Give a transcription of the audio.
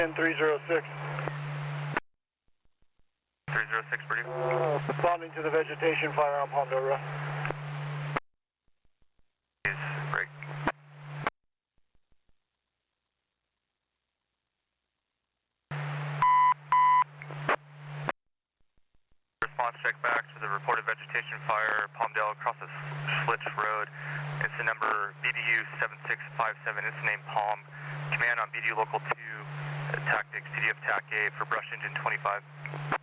In 306. 306, Purdue. Responding to the vegetation fire on Palmdale Road. Break. Response check back to the reported vegetation fire, Palmdale across the Schlitz Road. Incident number BDU 7657, incident name Palm. Command on BDU Local 2, Tactics, CDF TAC 8 for brush engine 25.